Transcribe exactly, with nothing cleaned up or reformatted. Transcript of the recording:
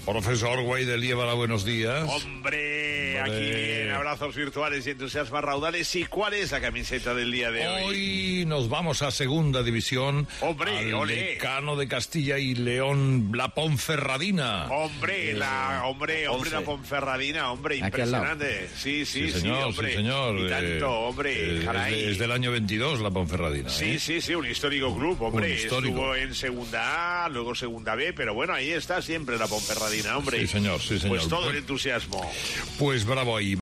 Profesor Güey de Liébana, buenos días. Hombre, aquí en abrazos virtuales y entusiasmas raudales. ¿Y cuál es la camiseta del día de hoy? Hoy nos vamos a Segunda División. Hombre, al olé. decano de Castilla y León, la Ponferradina. Hombre, Eh, la, hombre, hombre, la Ponferradina, hombre, impresionante. Sí, sí, Sí, señor, sí, hombre. sí, señor. Y tanto, Eh, hombre, eh, caray. es, de- es del año veintidós la Ponferradina. Sí, ¿eh? sí, sí, un histórico club, hombre. Un histórico. Estuvo en Segunda A, luego Segunda B, pero bueno, ahí está siempre la Ponferradina, hombre. Sí, señor, sí, señor. Pues todo el Bueno, entusiasmo. Pues bravo ahí.